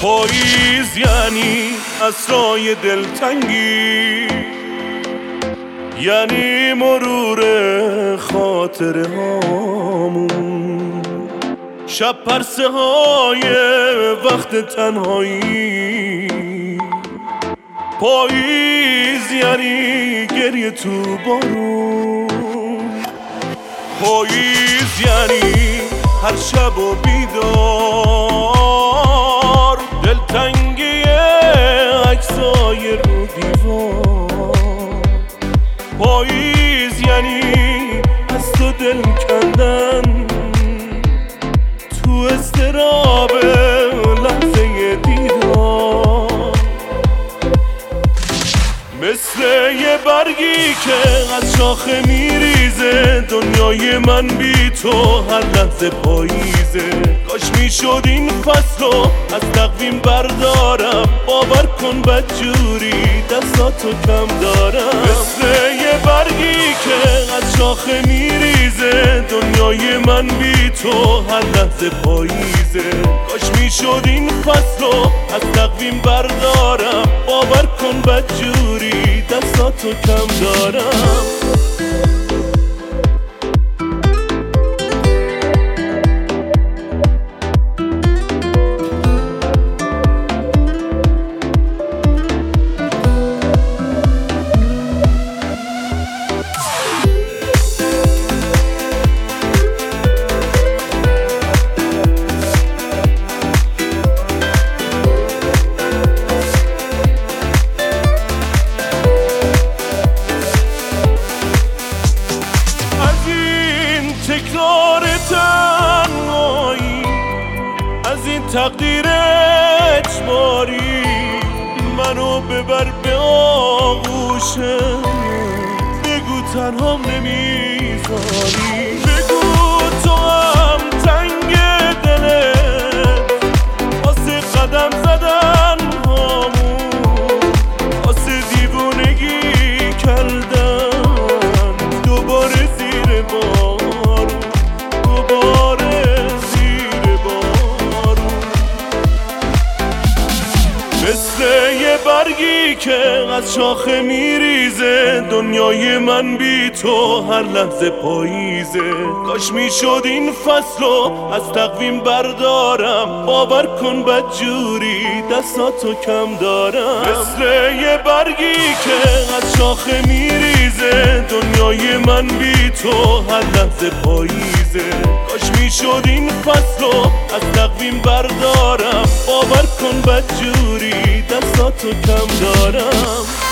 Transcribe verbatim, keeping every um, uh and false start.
پاییز یعنی اسرای دلتنگی، یعنی مرور خاطره هامون، شب پرسه های وقت تنهایی. پاییز یعنی گریه تو بارون، پاییز یعنی هر شب و بیدار، دلتنگی عکسای رو دیوار. پاییز یعنی از تو دل کندن تو اضطراب لحظه دیدار، مثل یه برگی که از شاخه میریزه. دنیای من بی تو هر لحظه پاییزه. کاش میشد این فصلو از تقویم بردارم، باور کن بدجوری دستاتو کم دارم. مثل یه برگی که از شاخه میریزه. دنیای من بی تو هر لحظه پاییزه. کاش میشد این فصلو از تقویم بردارم، باور کن بدجوری دستاتو کم دارم. تکرار تنهایی، از این تقدیر اجباری، منو ببر به آغوشت. بگو تنهام نمیذاری، بگو تو هم تنگ دلت واسه قدم زدن هامون، واسه دیوونگی کردن دوباره زیر بار، مثل یه برگی که از شاخه میریزه. دنیای من بی تو هر لحظه پاییزه. کاش میشد این فصلو از تقویم بردارم، باور کن بدجوری دستاتو کم دارم. مثل یه برگی که از شاخه میریزه. دنیای من بی تو هر لحظه پاییزه. کاش میشد این فصلو از تقویم بردارم، باور کن بدجوری دستاتو کم دارم.